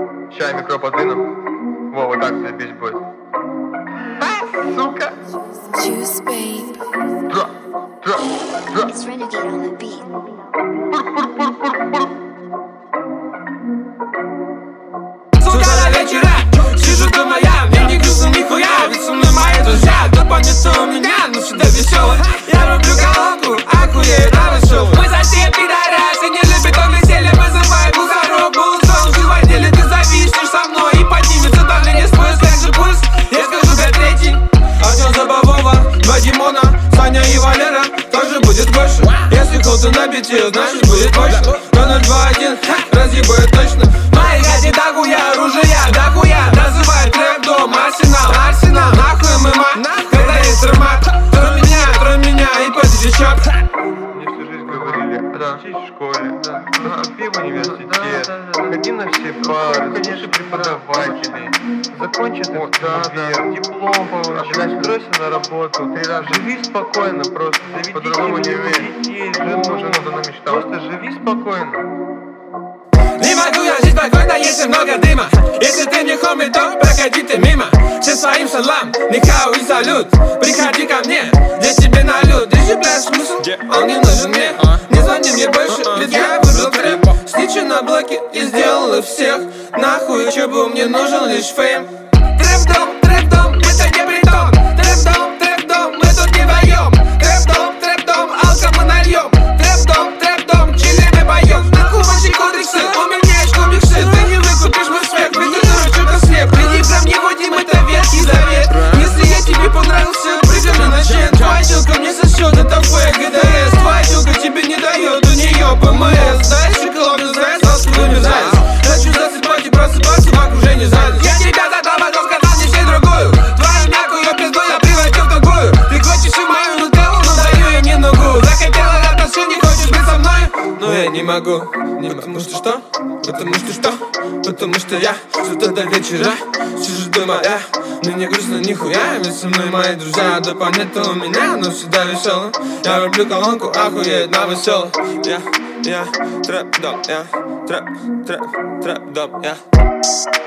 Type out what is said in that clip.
Ща микро подвину. Во, вот так заебись будет. Сука! Juice, babe. Дра. It's Renegade on the beat. С утра до вечера сижу дома я, мне не грустно нихуя, ведь со мной мои друзья. Допонятся у меня, но всегда весело. Я люблю колонку, охуею на весело. Мы совсем пидорасы, не любят он веселье, вызывает бухару, сон. Ты в отделе, ты зависнешь со мной и поднимется давление сквозь, как же пульс. Я скажу как третий. Артем Забавова, два Димона, Саня и Валера, тоже будет больше. Если холты на бите, значит будет мощно. 0-2-1, разъебает точно. Мои гади дохуя, оружия дохуя. Называют рэп-дом Арсенал, нахуй ММА, когда есть ромат. Трой меня и подвечок. Мне всю жизнь говорили, учись в школе, поступи в университет, ходи на все пары, слушай преподавателей, закончи ты универ, диплом получи, устройся на работу, 3 раза живи спокойно, просто заведи по-другому не детей, жену надо намечтать, просто живи спокойно. Не могу я жить спокойно, если много дыма. Если ты не хоми, то проходи ты мимо. Всем своим салам, нихау и салют. Приходи ко мне, здесь тебе нальют. Держи, блядь, смысл, он не нужен мне. Не звони мне больше, ведь я выбрал трэп. Сничу на блоке и сделал их всех. Нахуй учебу, мне нужен лишь фейм. Трэп-дом, мы тут не притон. Трэп-дом, мы тут не воем. Трэп-дом, алко мы нальем. Трэп-дом, чили мы поем. Нахуй ваши кодексы, у меня есть комиксы. Ты не выкупишь мой свет, ведь ты дурачок слеп. Приди ко мне, Вадим, это ветхий завет. Если я тебе понравился, прыгай на чет. Твоя телка мне сосет, это фейк, ГДС. Твоя телка тебе не дает, у нее ПМС. Знаешь, шоколадный заяц, ласковый мерзавец. Хочу засыпать и просыпаться в окружении зависть. Я тебя задал, потом сказал мне все другую. Твою мягкую пизду я превратил в другую. Ты хочешь и мою нутеллу, но даю я не ногу. Захотела отношений, хочешь быть со мной? Но я не могу, потому что что? Потому что я с утра до вечера сижу дома я. Мне не грустно нихуя, ведь со мной мои друзья. Да понятно у меня, но всегда весело. Я люблю колонку, охуеет на весело. Я трэп-дом, я